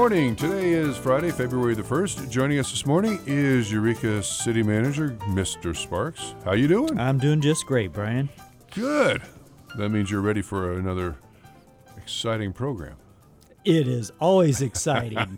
morning. Today is Friday, February the 1st. Joining us this morning is Eureka City Manager, Mr. Sparks. How you doing? I'm doing just great, Brian. Good. That means you're ready for another exciting program. It is always exciting.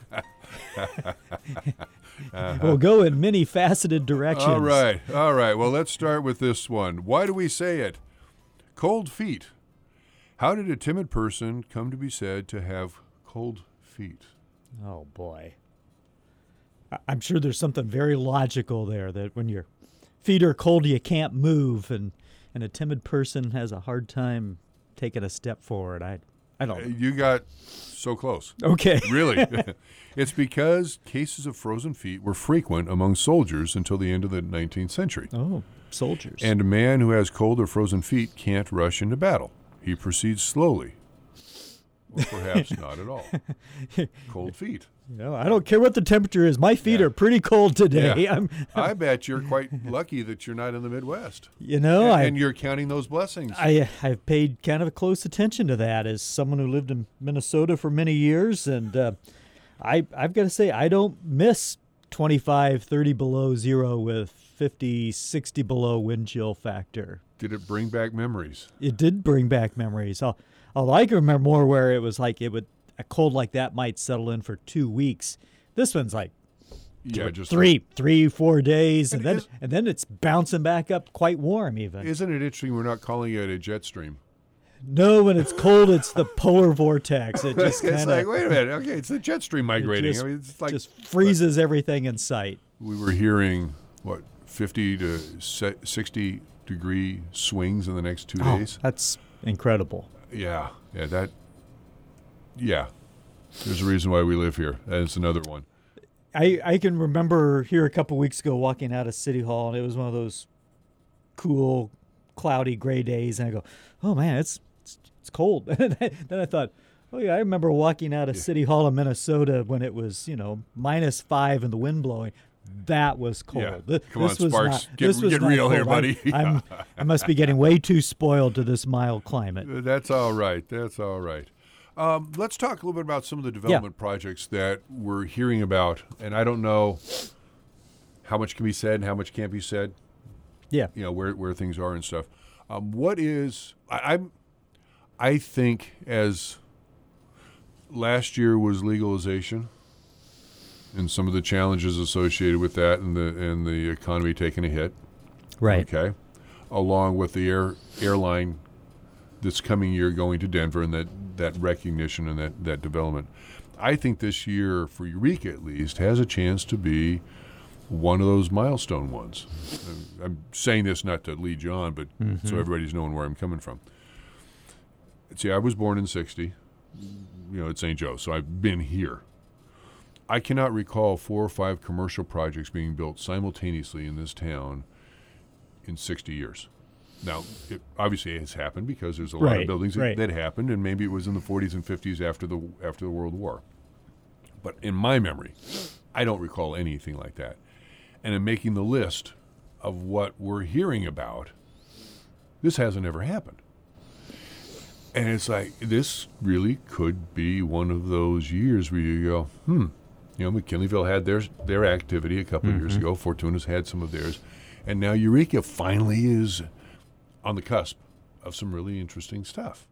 We'll go in many faceted directions. All right. Well, let's start with this one. Why do we say it? Cold feet. How did a timid person come to be said to have cold feet? Oh, boy. I'm sure there's something very logical there, that when your feet are cold, you can't move, and a timid person has a hard time taking a step forward. I don't know. You got so close. Okay. Really? It's because cases of frozen feet were frequent among soldiers until the end of the 19th century. Oh, soldiers. And a man who has cold or frozen feet can't rush into battle. He proceeds slowly. Or perhaps not at all. Cold feet. I don't care what the temperature is. My feet are pretty cold today. Yeah. I bet you're quite lucky that you're not in the Midwest. And you're counting those blessings. I've paid kind of close attention to that as someone who lived in Minnesota for many years, and I've got to say I don't miss 25, 30 below zero with 50, 60 below wind chill factor. Did it bring back memories? It did bring back memories. Although I can remember more where it was like a cold like that might settle in for 2 weeks. This one's like just 3-4 days, and then it's bouncing back up quite warm even. Isn't it interesting we're not calling it a jet stream? No, when it's cold, it's the polar vortex. It just it's like, wait a minute, okay, it's the jet stream migrating. It's like just freezes everything in sight. We were hearing 50 to 60 degree swings in the next 2 days. That's incredible. Yeah. There's a reason why we live here. That's another one. I can remember here a couple weeks ago walking out of City Hall, and it was one of those cool, cloudy, gray days, and I go, oh man, it's cold. Then I thought, oh yeah, I remember walking out of City Hall in Minnesota when it was -5 and the wind blowing. That was cold. Yeah. Come on, Sparks. Get real here, buddy. I must be getting way too spoiled to this mild climate. That's all right. Let's talk a little bit about some of the development projects that we're hearing about. And I don't know how much can be said and how much can't be said. Yeah. Where things are and stuff. I think as last year was legalization, and some of the challenges associated with that, and the economy taking a hit. Right. Okay. Along with the airline this coming year going to Denver, and that recognition and that development. I think this year, for Eureka at least, has a chance to be one of those milestone ones. I'm saying this not to lead you on, but so everybody's knowing where I'm coming from. See, I was born in '60, at St. Joe, so I've been here. I cannot recall 4 or 5 commercial projects being built simultaneously in this town in 60 years. Now, it obviously has happened because there's a lot of buildings that happened, and maybe it was in the 40s and 50s after the World War. But in my memory, I don't recall anything like that. And in making the list of what we're hearing about, this hasn't ever happened. And it's like, this really could be one of those years where you go, McKinleyville had their activity a couple of years ago. Fortuna's had some of theirs. And now Eureka finally is on the cusp of some really interesting stuff.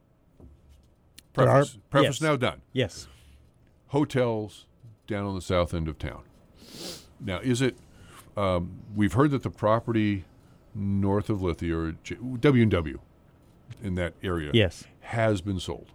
Preface now done. Yes. Hotels down on the south end of town. Now, is it, we've heard that the property north of Lithia, or W&W in that area, has been sold.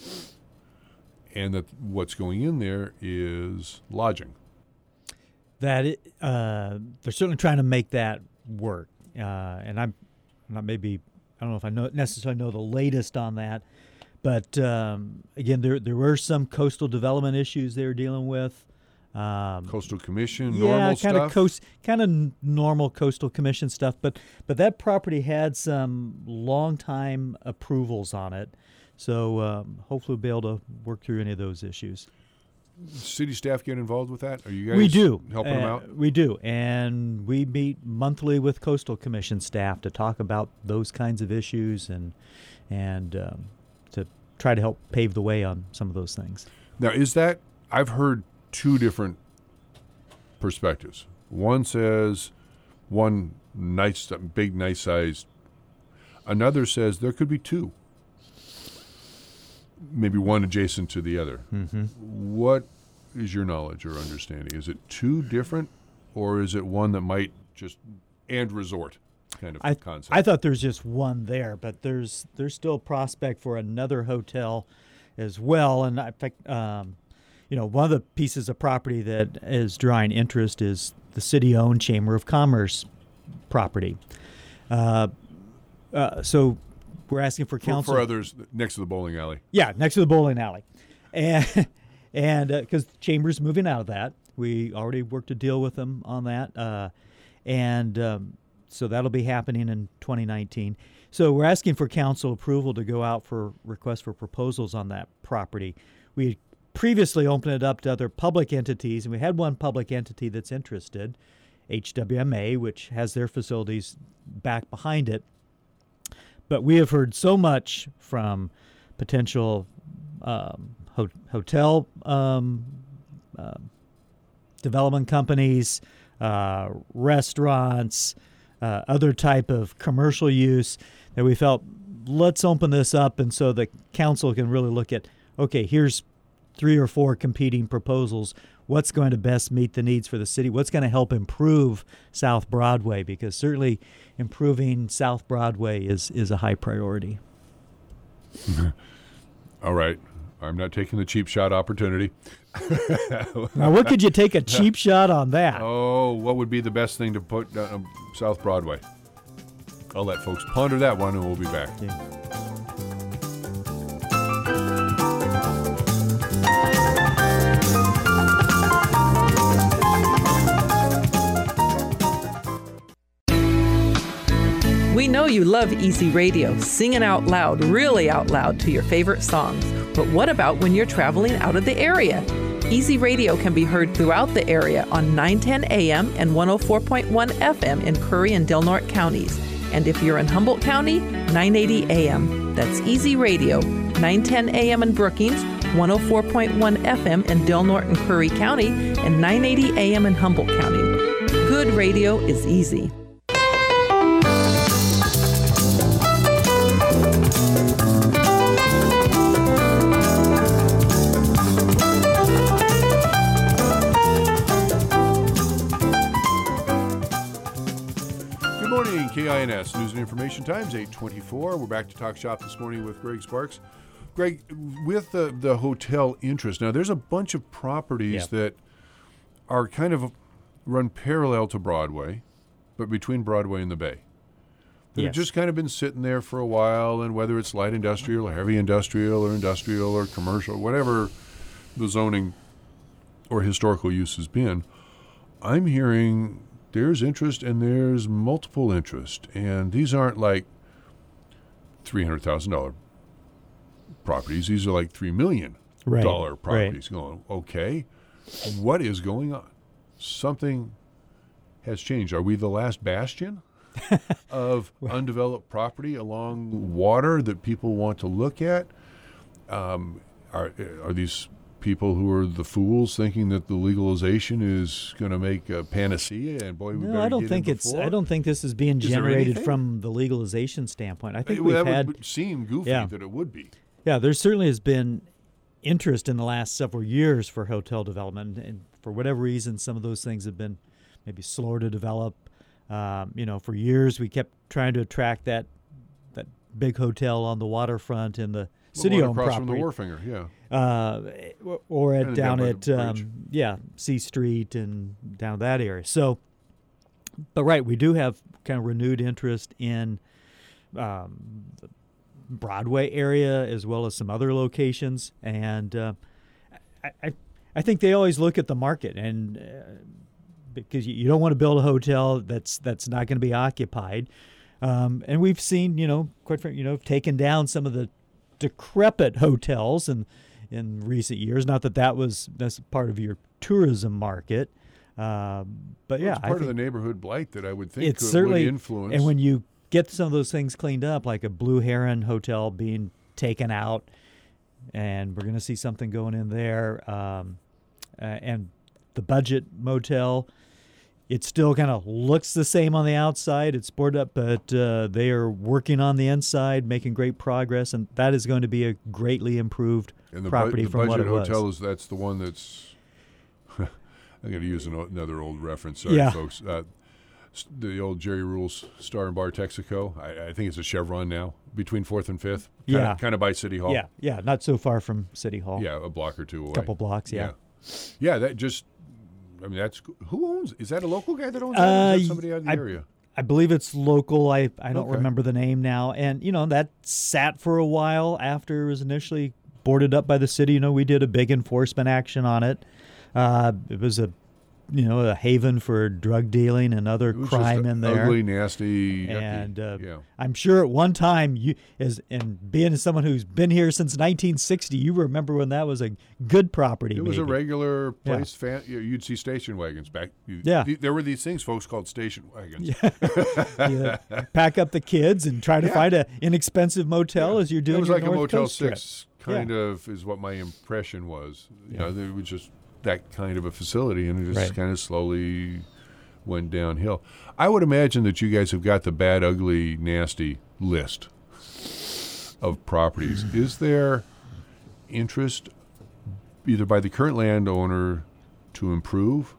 And that what's going in there is lodging. They're certainly trying to make that work. And I'm not maybe, I don't know if I necessarily know the latest on that. But again, there were some coastal development issues they were dealing with. Coastal Commission, normal stuff? Kind of normal Coastal Commission stuff. But that property had some long-time approvals on it. So hopefully we'll be able to work through any of those issues. City staff get involved with that? Are you guys we do. Helping them out? We do. And we meet monthly with Coastal Commission staff to talk about those kinds of issues and to try to help pave the way on some of those things. Now, is that I've heard two different perspectives. One says one nice, big, nice size. Another says there could be two, maybe one adjacent to the other. Mm-hmm. What is your knowledge or understanding? Is it two different, or is it one that might just and resort kind of concept? I thought there's just one there, but there's still a prospect for another hotel as well. And in fact, one of the pieces of property that is drawing interest is the city-owned Chamber of Commerce property. So we're asking for counsel for others next to the bowling alley. Yeah, next to the bowling alley, and because Chamber's moving out of that, we already worked a deal with them on that, so that'll be happening in 2019. So we're asking for council approval to go out for requests for proposals on that property. We had previously opened it up to other public entities, and we had one public entity that's interested, HWMA, which has their facilities back behind it. But we have heard so much from potential hotel development companies, restaurants, other type of commercial use, that we felt, let's open this up, and so the council can really look at, okay, here's 3 or 4 competing proposals. What's going to best meet the needs for the city? What's going to help improve South Broadway? Because certainly improving South Broadway is a high priority. All right. I'm not taking the cheap shot opportunity. Now, what could you take a cheap shot on that? Oh, what would be the best thing to put on South Broadway? I'll let folks ponder that one, and we'll be back. Yeah. We know you love Easy Radio, singing out loud, really out loud to your favorite songs. But what about when you're traveling out of the area? Easy Radio can be heard throughout the area on 910 AM and 104.1 FM in Curry and Del Norte counties. And if you're in Humboldt County, 980 AM. That's Easy Radio, 910 AM in Brookings, 104.1 FM in Del Norte and Curry County, and 980 AM in Humboldt County. Good radio is easy. KINS News and Information Times, 8:24. We're back to Talk Shop this morning with Greg Sparks. Greg, with the hotel interest, now there's a bunch of properties that are kind of run parallel to Broadway, but between Broadway and the Bay. That have just kind of been sitting there for a while, and whether it's light industrial or heavy industrial or commercial, whatever the zoning or historical use has been, I'm hearing there's interest and there's multiple interest. And these aren't like $300,000 properties. These are like $3 million properties. Going, okay, what is going on? Something has changed. Are we the last bastion of undeveloped property along water that people want to look at? Are these people who are the fools thinking that the legalization is going to make a panacea, and boy, we better I don't get think in it's. before? I don't think this is being generated from the legalization standpoint. I think we've had. Would seem goofy that it would be. Yeah, there certainly has been interest in the last several years for hotel development, and for whatever reason, some of those things have been maybe slower to develop. For years we kept trying to attract that big hotel on the waterfront in the city-owned across property. from the Wharfinger, or down by at the bridge. C Street and down that area. So, but right, we do have kind of renewed interest in the Broadway area as well as some other locations, and I think they always look at the market, and because you don't want to build a hotel that's not going to be occupied, and we've seen quite frankly taken down some of the decrepit hotels in recent years. Not that that's part of your tourism market, but it's part of the neighborhood blight that I would think it's certainly would influence. And when you get some of those things cleaned up, like a Blue Heron Hotel being taken out, and we're going to see something going in there. and the budget motel. It still kind of looks the same on the outside. It's boarded up, but they are working on the inside, making great progress, and that is going to be a greatly improved property from what it was. The budget hotel that's the one that's. I'm going to use another old reference. Sorry, folks. The old Jerry Rules Star and Bar Texaco. I think it's a Chevron now, between 4th and 5th. Kind of by City Hall. Yeah, not so far from City Hall. Yeah, a block or two away. A couple blocks, yeah. That just. I mean, who owns? Is that a local guy that owns that? Or is that somebody out of the area? I believe it's local. I don't remember the name now. And, that sat for a while after it was initially boarded up by the city. We did a big enforcement action on it. It was a haven for drug dealing and other crime in there. Ugly, nasty, yucky. And I'm sure at one time, being someone who's been here since 1960, you remember when that was a good property. It was a regular place. You'd see station wagons back. There were these things, folks, called station wagons. Pack up the kids and try to find an inexpensive motel as you're doing. It was like a Motel Coast 6, kind of, is what my impression was. It was just that kind of a facility, and it just kind of slowly went downhill. I would imagine that you guys have got the bad, ugly, nasty list of properties. Is there interest either by the current landowner to improve,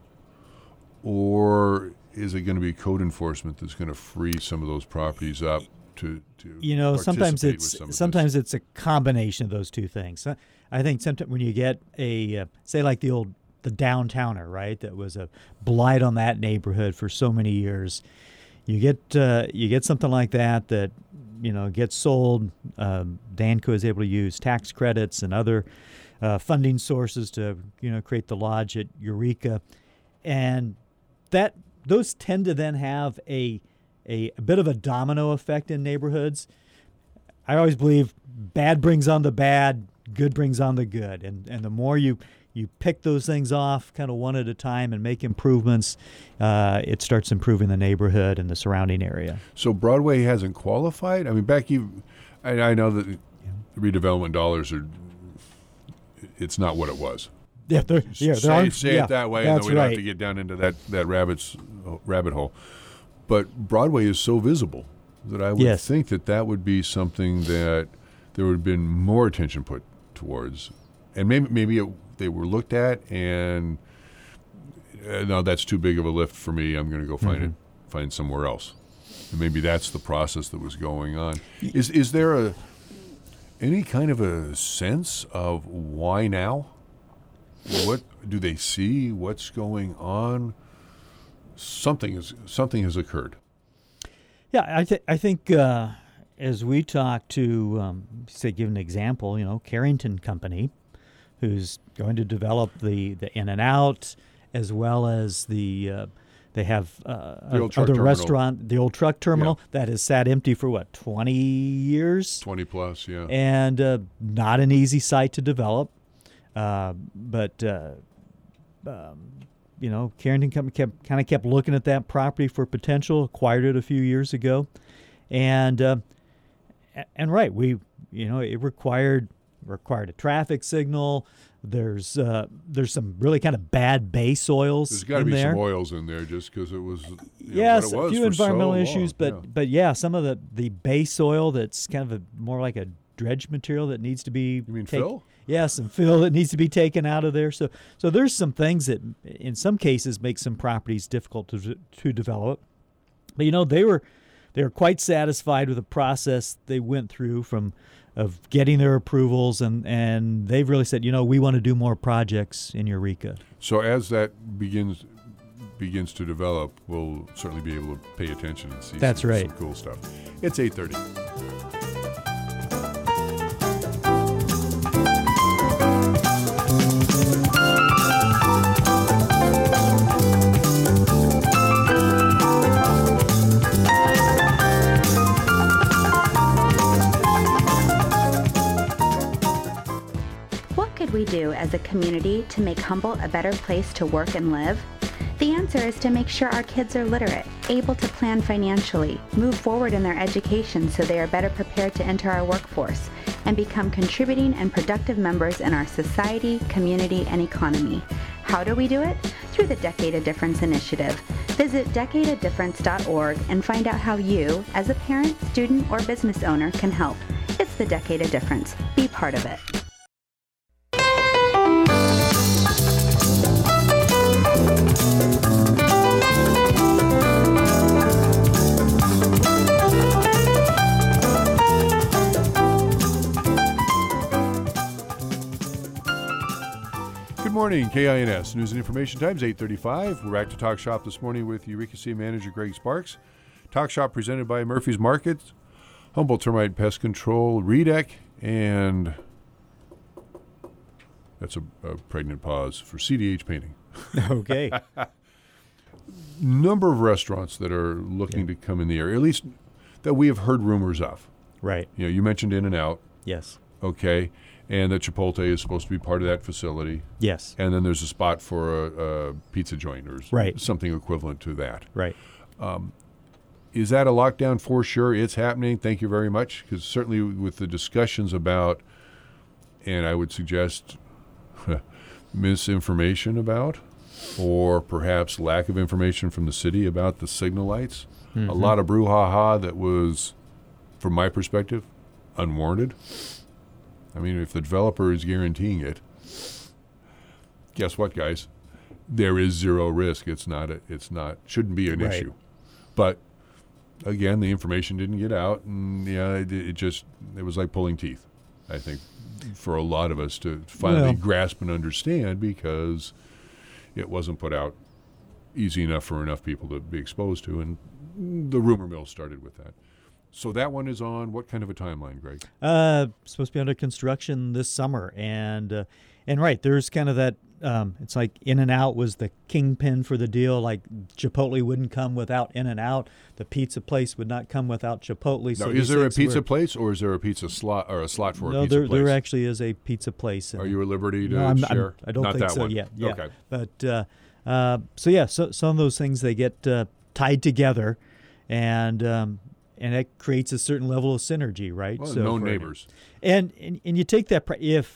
or is it going to be code enforcement that's going to free some of those proproperties up to sometimes it's a combination of those two things. I think sometimes when you get say like the downtowner, right, that was a blight on that neighborhood for so many years, you get something like that gets sold. Danco is able to use tax credits and other funding sources to create the lodge at Eureka, and those tend to then have a bit of a domino effect in neighborhoods. I always believe bad brings on the bad, good brings on the good. And the more you pick those things off kind of one at a time and make improvements, it starts improving the neighborhood and the surrounding area. So Broadway hasn't qualified? I mean, Becky, I know that redevelopment dollars it's not what it was. Yeah, say it that way, and then we don't have to get down into that rabbit hole. But Broadway is so visible that I would think that would be something that there would have been more attention put towards. And maybe they were looked at, and no, that's too big of a lift for me. I'm going to go find somewhere else. And maybe that's the process that was going on. Is there any kind of a sense of why now? What do they see? What's going on? Something has occurred. Yeah, I think as we talk to, say, give an example, Carrington Company, who's going to develop the In-N-Out, as well as they have other restaurant, the old truck terminal that has sat empty for 20 years? 20 plus, yeah. And not an easy site to develop. But Carrington Company kept looking at that property for potential, acquired it a few years ago. And it required a traffic signal. There's some really kind of bad base oils. There's got to be some oils in there just because it was. Yes, a few environmental issues, but some of the base oil that's kind of more like a dredge material that needs to be. You mean fill? Yeah, some fill that needs to be taken out of there. So there's some things that in some cases make some properties difficult to develop. But they were quite satisfied with the process they went through of getting their approvals, and they've really said, we want to do more projects in Eureka. So as that begins to develop, we'll certainly be able to pay attention and see some cool stuff. It's 8:30. We do as a community to make Humboldt a better place to work and live? The answer is to make sure our kids are literate, able to plan financially, move forward in their education so they are better prepared to enter our workforce, and become contributing and productive members in our society, community, and economy. How do we do it? Through the Decade of Difference initiative. Visit decadeofdifference.org and find out how you, as a parent, student, or business owner, can help. It's the Decade of Difference. Be part of it. Good morning, KINS News and Information Times, 8:35. We're back to Talk Shop this morning with Eureka City Manager Greg Sparks. Talk Shop presented by Murphy's Market, Humboldt Termite Pest Control, Redec, and that's a pregnant pause for CDH Painting. Okay. Number of restaurants that are looking to come in the area, at least that we have heard rumors of. Right. You know, you mentioned In-N-Out, Yes. okay, and that Chipotle is supposed to be part of that facility. Yes. And then there's a spot for a pizza joint or Right. something equivalent to that. Right. Is that a lockdown? For sure, it's happening. Thank you very much. Because certainly with the discussions about, and I would suggest misinformation about, or perhaps lack of information from the city about the signal lights, a lot of brouhaha that was, from my perspective, unwarranted. I mean, if the developer is guaranteeing it, guess what, guys? There is zero risk. Shouldn't be an Right. issue. But again, the information didn't get out, and it was like pulling teeth, I think, for a lot of us to finally grasp and understand, because it wasn't put out easy enough for enough people to be exposed to, and the rumor mill started with that. So that one is on what kind of a timeline, Greg? Supposed to be under construction this summer, and right, there's kind of that. It's like In-N-Out was the kingpin for the deal. Like Chipotle wouldn't come without In-N-Out. The pizza place would not come without Chipotle. Now, So is there a pizza place, or is there a pizza slot, or a slot for a pizza place? there actually is a pizza place. Are you at liberty to share? I don't Not think that so one. yet. Yeah. Okay. But so some of those things, they get tied together, and it creates a certain level of synergy, right? Well, So known for- neighbors. And you take that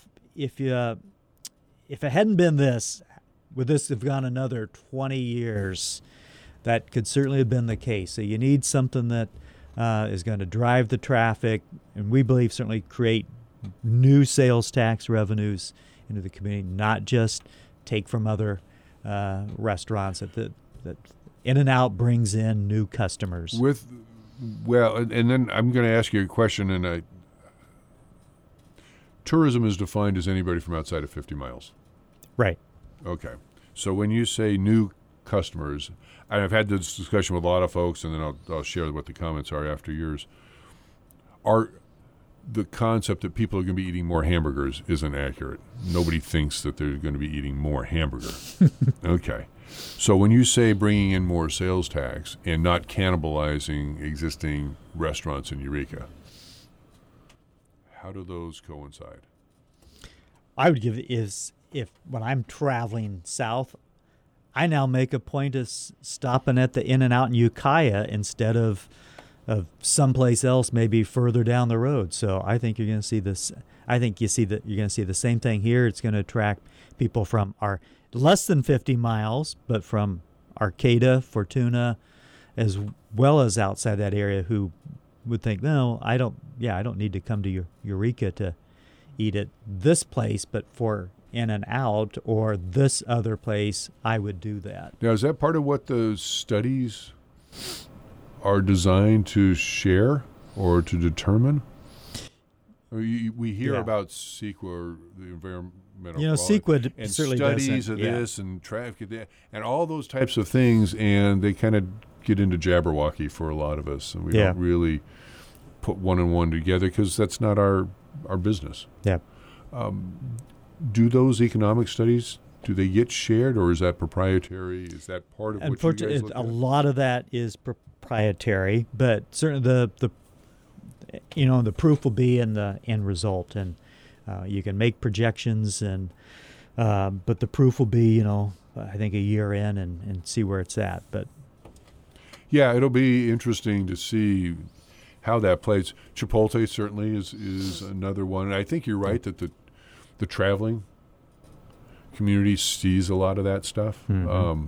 if it hadn't been this, would this have gone another 20 years? That could certainly have been the case. So you need something that is going to drive the traffic, and we believe certainly create new sales tax revenues into the community, not just take from other restaurants. That In-N-Out brings in new customers. And then I'm going to ask you a question, and tourism is defined as anybody from outside of 50 miles. Right. Okay. So when you say new customers, and I've had this discussion with a lot of folks, and then I'll share what the comments are after yours, are the concept that people are going to be eating more hamburgers isn't accurate. Nobody thinks that they're going to be eating more hamburger. Okay. So when you say bringing in more sales tax and not cannibalizing existing restaurants in Eureka, how do those coincide? I would give if when I'm traveling south, I now make a point of stopping at the In-N-Out in Ukiah instead of someplace else, maybe further down the road. So I think you're going to see this. I think you're going to see the same thing here. It's going to attract people from our less than 50 miles, but from Arcata, Fortuna, as well as outside that area, who would think, no, I don't need to come to Eureka to eat at this place, but for In-N-Out or this other place, I would do that. Now, is that part of what the studies are designed to share or to determine? We hear about CEQA, the environmental CEQA and certainly studies doesn't, of this and traffic and all those types of things, and they kind of get into Jabberwocky for a lot of us, and we don't really put one and one together because that's not our business. Yeah. Do those economic studies, do they get shared, or is that proprietary? Is that part of what you guys Unfortunately, look at? a lot of that is proprietary, but certainly the proof will be in the end result, and you can make projections, and but the proof will be, I think a year in and see where it's at. But yeah, it'll be interesting to see how that plays. Chipotle certainly is another one. And I think you're right that the traveling community sees a lot of that stuff. Mm-hmm.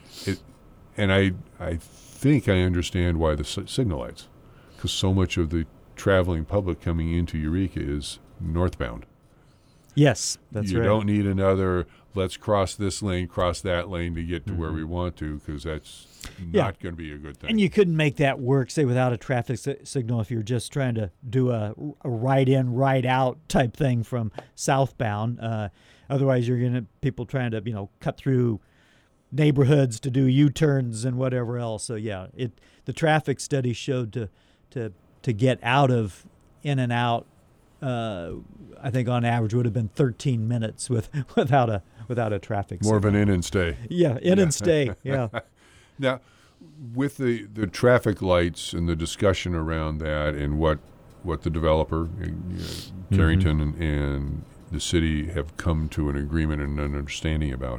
I think I understand why the signal lights, because so much of the traveling public coming into Eureka is northbound. Yes, that's you right. You don't need another, let's cross this lane, cross that lane to get to where we want to, because that's not going to be a good thing. And you couldn't make that work, say, without a traffic signal if you're just trying to do a right in, right out type thing from southbound. Otherwise, you're going to people trying to, cut through neighborhoods to do U-turns and whatever else. So yeah, the traffic study showed to get out of in and out. I think on average would have been 13 minutes without a traffic signal. More of an in and stay. Yeah, and stay. Yeah. Now, with the traffic lights and the discussion around that and what the developer, Carrington and the city have come to an agreement and an understanding about,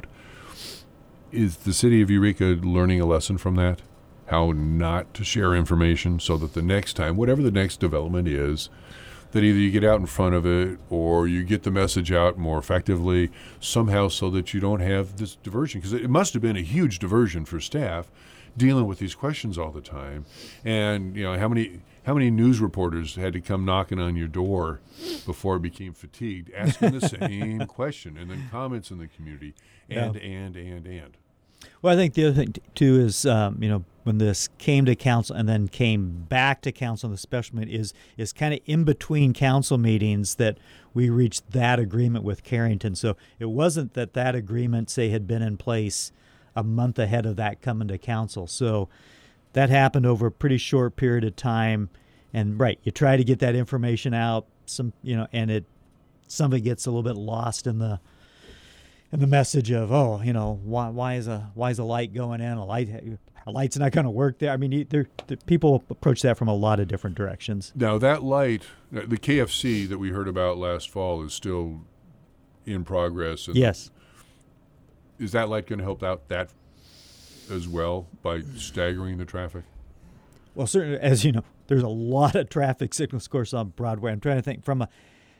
is the city of Eureka learning a lesson from that? How not to share information so that the next time, whatever the next development is, that either you get out in front of it or you get the message out more effectively somehow so that you don't have this diversion. Because it must have been a huge diversion for staff dealing with these questions all the time. And, how many news reporters had to come knocking on your door before it became fatigued, asking the same question, and then comments in the community, and. Well, I think the other thing, too, is, when this came to council and then came back to council in the special meeting is kind of in between council meetings that we reached that agreement with Carrington. So it wasn't that agreement, say, had been in place a month ahead of that coming to council. So that happened over a pretty short period of time. And, right, you try to get that information out, and somebody gets a little bit lost in the message of, why is a light going in? A light's not going to work there. I mean, people approach that from a lot of different directions. Now, that light, the KFC that we heard about last fall is still in progress. Yes. Is that light going to help out that as well by staggering the traffic? Well, certainly, as you know, there's a lot of traffic signals, of course, on Broadway. I'm trying to think from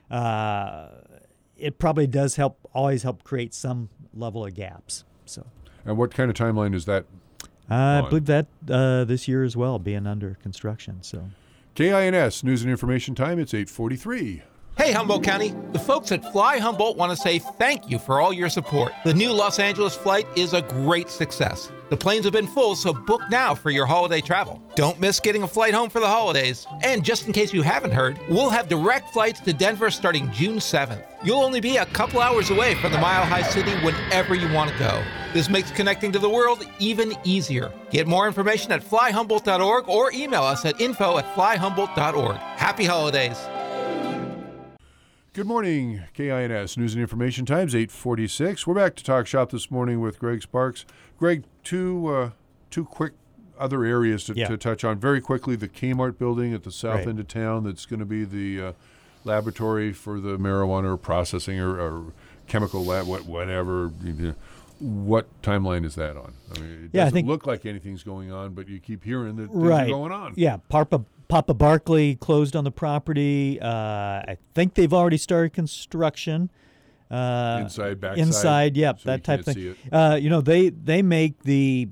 it probably does always help create some level of gaps. So. And what kind of timeline is that? I believe that this year as well, being under construction. So, KINS News and Information Time. It's 8:43. Hey, Humboldt County. The folks at Fly Humboldt want to say thank you for all your support. The new Los Angeles flight is a great success. The planes have been full, so book now for your holiday travel. Don't miss getting a flight home for the holidays. And just in case you haven't heard, we'll have direct flights to Denver starting June 7th. You'll only be a couple hours away from the Mile High City whenever you want to go. This makes connecting to the world even easier. Get more information at flyhumboldt.org or email us at info@flyhumboldt.org. Happy holidays. Good morning, KINS News and Information Times, 8:46. We're back to Talk Shop this morning with Greg Sparks. Greg, two quick other areas to touch on very quickly. The Kmart building at the south end of town that's going to be the laboratory for the marijuana processing or chemical lab, whatever. What timeline is that on? I mean, it doesn't look like anything's going on, but you keep hearing that things are going on. Yeah, Papa Barkley closed on the property. I think they've already started construction. Inside, backside. Inside, yeah, so that type of thing. They make the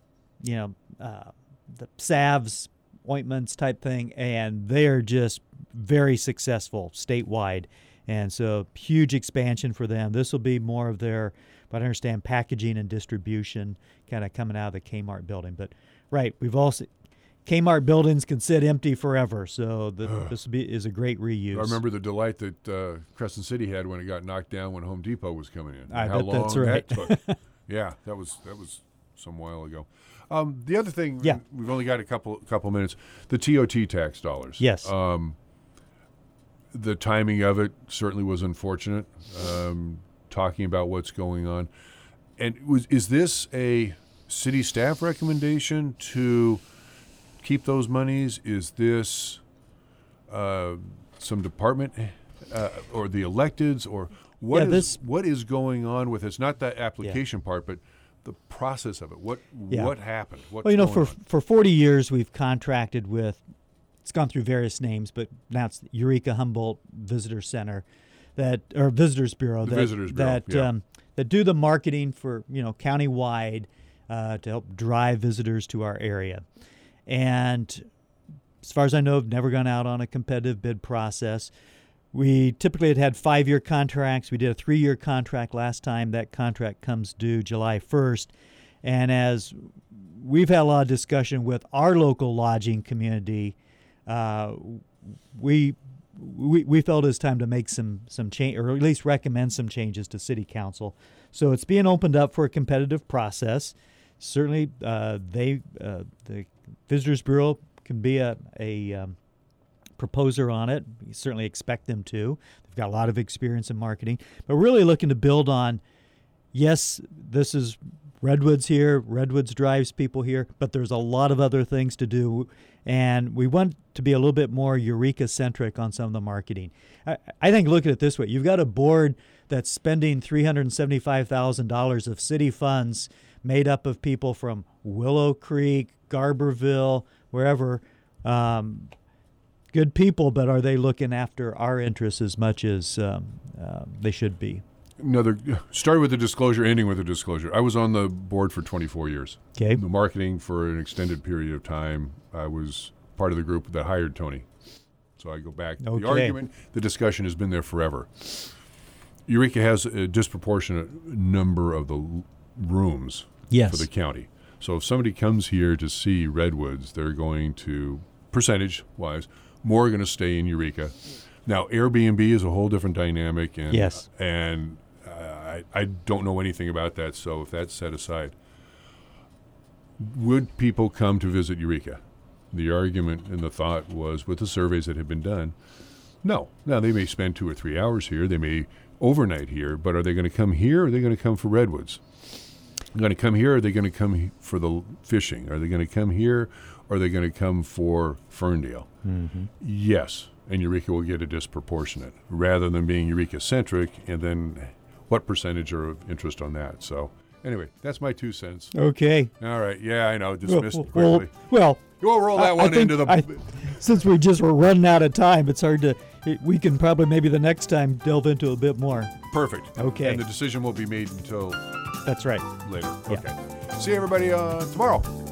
salves, ointments type thing, and they're just very successful statewide. And so huge expansion for them. This will be more of their, but I understand, packaging and distribution kind of coming out of the Kmart building. But we've also Kmart buildings can sit empty forever, so this is a great reuse. I remember the delight that Crescent City had when it got knocked down when Home Depot was coming in. I how bet long that's right. that took. Yeah, that was some while ago. The other thing, we've only got a couple minutes. The TOT tax dollars. Yes. The timing of it certainly was unfortunate. Talking about what's going on, and is this a city staff recommendation to keep those monies? Is this some department or the electeds, or what is going on with it's not the application part, but the process of it? What happened? For 40 years we've contracted with. It's gone through various names, but now it's Eureka Humboldt Visitor Center, Visitors Bureau. Visitors Bureau. that do the marketing for, countywide to help drive visitors to our area. And as far as I know, have never gone out on a competitive bid process. We typically had 5-year contracts. We did a 3-year contract last time. That contract comes due July 1st. And as we've had a lot of discussion with our local lodging community, we felt it was time to make some change, or at least recommend some changes to City Council. So it's being opened up for a competitive process. Certainly, the Visitors Bureau can be a proposer on it. We certainly expect them to. They've got a lot of experience in marketing, but really looking to build on, yes, this is Redwoods here. Redwoods drives people here, but there's a lot of other things to do, and we want to be a little bit more Eureka-centric on some of the marketing. I think, look at it this way. You've got a board that's spending $375,000 of city funds made up of people from Willow Creek, Garberville, wherever. Good people, but are they looking after our interests as much as they should be? Started with the disclosure, ending with the disclosure. I was on the board for 24 years. Okay. The marketing for an extended period of time. I was part of the group that hired Tony. So I go back. Okay. The argument, the discussion has been there forever. Eureka has a disproportionate number of the rooms for the county. So if somebody comes here to see Redwoods, they're going to, percentage-wise, more are going to stay in Eureka. Now, Airbnb is a whole different dynamic, and I don't know anything about that, so if that's set aside. Would people come to visit Eureka? The argument and the thought was, with the surveys that have been done, no. Now, they may spend 2 or 3 hours here, they may overnight here, but are they going to come here, or are they going to come for Redwoods? Are they going to come here, or are they going to come for the fishing? Are they going to come here, or are they going to come for Ferndale? Mm-hmm. Yes, and Eureka will get a disproportionate, rather than being Eureka-centric, and then what percentage are of interest on that? So anyway, that's my 2 cents. Okay. All right. Yeah, I know. Dismissed quickly. Well, we'll roll that one into the... since we just were running out of time, it's hard to... We can probably maybe the next time delve into a bit more. Perfect. Okay. And the decision won't be made until... That's right. Later. Yeah. Okay. See everybody tomorrow.